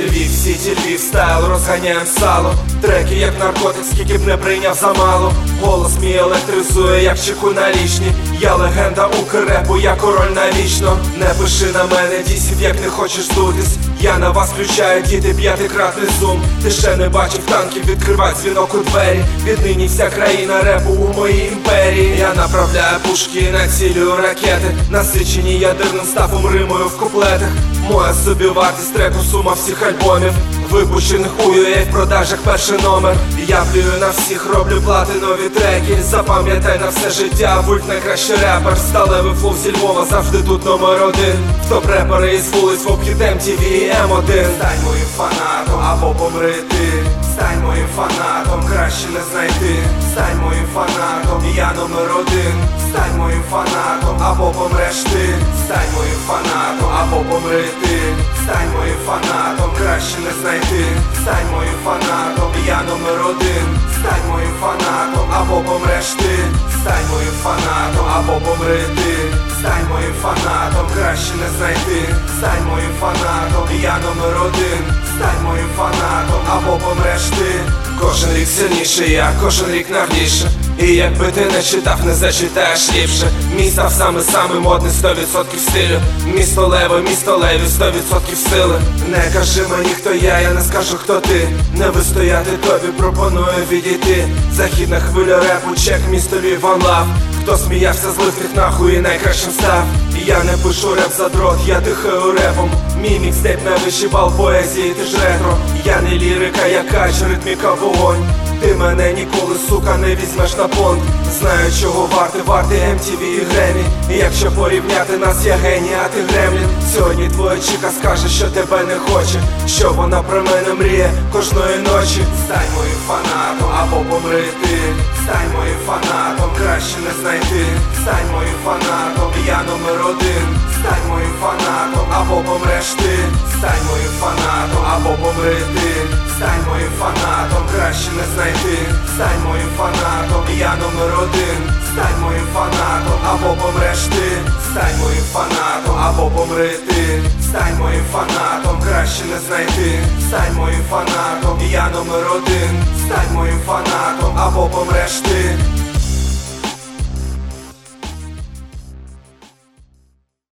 Львів, сіті, Львів, стайл, розганяєм сало. Треки як наркотик, скільки б не прийняв замало. Голос мій електризує, як чеку налічні. Я легенда укрепу, я король навічно. Не пиши на мене дісів, як не хочеш здутись. Я на вас включаю, діти, п'ятикратний зум. Ти ще не бачив танків, відкривай дзвінок у двері. Віднині вся країна репу у моїй імперії. Я направляю пушки, націлюю ракети. Насичені ядерним стафом римою в куплетах. Моя собівартість треку, сума всіх альбомів. Випущених у UA в продажах перший номер. Я плюю на всіх, роблю платинові треки. Запам'ятай на все життя, Вульф найкращий репер. Сталевий флоу зі Львова, завжди тут номер один. В топ-репери із вулиць, в обхід MTV і М1. Стань моїм фанатом, або помри ти. Стань моїм фанатом, краще не знайти. Стань моїм фанатом, я номер один. Стань моїм фанатом, або помреш ти. Стань моїм фанатом, або помри ти. Стань моїм фанатом, краще не знайти. Стань моїм фанатом, я номер один. Стань моїм фанатом, або помреш ти. Стань моїм фанатом, або помри ти. Стань моїм фанатом, краще не знайти. Стань моїм фанатом, я номер один. Стань моїм фанатом, або помреш ти. Кожен рік сильніший я, кожен рік навліше. І якби ти не читав, не зачитаєш ліпше. Мій став самий модний, 100% стилю. Місто леві, 100% сили. Не кажи мені, хто я не скажу, хто ти. Не вистояти тобі, пропоную відійти. Західна хвиля репу, чек, місто Львів, one love. Хто сміявся з лихих нахуй і найкращим став. Я не пишу реп за дрот, я дихаю репом. Мій мікстейп найвищий бал поезії, ти ж ретро. Я не лірика, я кач, ритміка, вогонь. Ти мене ніколи, сука, не візьмеш на понт. Знаю, чого вартий MTV і Гремі. І якщо порівняти нас, я геній, а ти гремлін. Сьогодні твоя чіка скаже, що тебе не хоче. Що вона про мене мріє кожної ночі. Стань моїм фанатом, або помри ти. Стань моїм фанатом, краще не знайти. Стань моїм фанатом, я номер один. Стань моїм фанатом, або помреш ти. Стань моїм фанатом, або помри ти. Стань моїм фанатом, краще не знайти. Стань моїм фанатом, я номер один. Стань моїм фанатом, або помреш ти. Стань моїм фанатом, або помри ти. Стань моїм фанатом, краще не знайти. Стань моїм фанатом, я номер один. Стань моїм фанатом, або помреш ти.